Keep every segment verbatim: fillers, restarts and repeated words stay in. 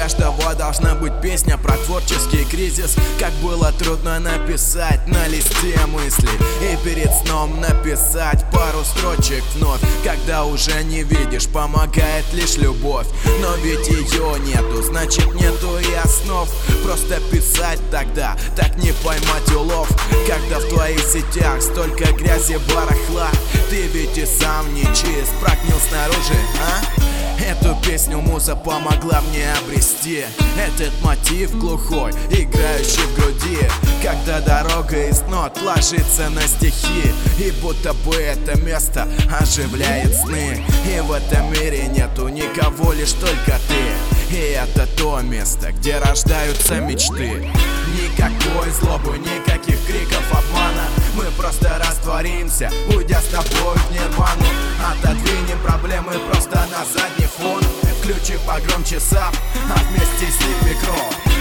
каждого должна быть песня про творческий кризис. Как было трудно написать на листе мысли и перед сном написать пару строчек вновь. Когда уже не видишь, помогает лишь любовь. Но ведь ее нету, значит нету и основ. Просто писать тогда, так не поймать улов. Когда в твоих сетях столько грязи, барахла, ты ведь и сам не чист, прогнил снаружи, а? Эту песню муза помогла мне обрести. Этот мотив глухой, играющий в груди, когда дорога из нот ложится на стихи. И будто бы это место оживляет сны. И в этом мире нету никого, лишь только ты. И это то место, где рождаются мечты. Никакой злобы, никаких криков обмана. Мы просто растворимся, уйдя с тобой в нирвану. Отодвинем проблемы просто на задний фон, включив погромче сап, а вместе с ним микро.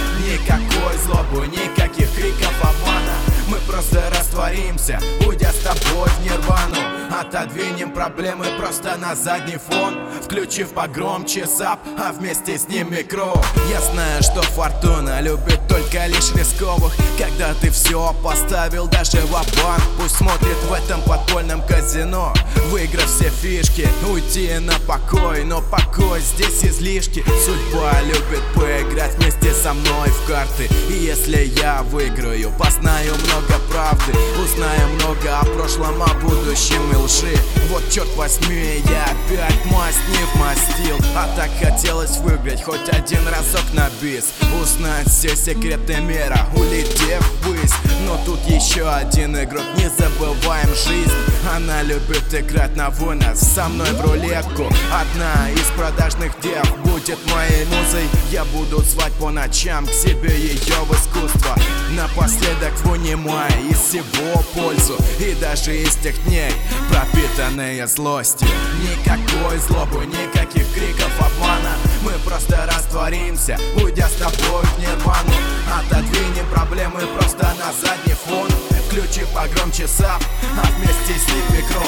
Никакой злобы, никаких криков обмана. Мы просто растворимся, уйдя с тобой в нирвану. Отодвинем проблемы просто на задний фон, включив погромче сап, а вместе с ним микро. Я знаю, что фортуна любит только лишь рисковых. Когда ты все поставил даже в банк, пусть смотрит в этом подпольном казино, выиграв все фишки, уйти на покой. Но покой здесь излишки. Судьба любит поиграть вместе со мной в карты. И если я выиграю, познаю много правды, узнаю много о прошлом, о будущем и лжи. Вот черт возьми, я опять масть не вмастил, а так хотелось выиграть хоть один разок на бис, узнать все секреты мира, улетев ввысь. Но тут еще один игрок, не забываем жизнь. Она любит играть на вынос со мной в рулетку. Одна из продажных дев будет моей музой. Я буду звать по ночам к себе ее в искусство. Напоследок вынимая из всего пользу, и даже из тех дней, пропитанные злостью. Никакой злобы, никаких криков обмана. Мы просто растворимся, уйдя с тобой в нирвану. Отодвинем проблемы просто на задний фон, включив погромче сап, а вместе с ним микро.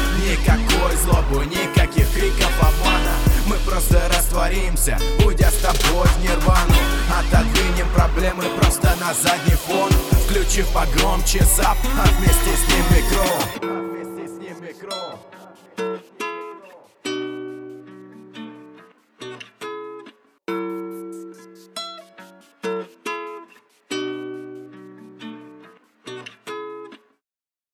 Никакой злобы, никаких криков обмана. Мы просто растворимся, уйдя с тобой в нирвану. Отодвинем проблемы просто на задний фон, включив погромче сап, а вместе с ним микро. А вместе с ним микро.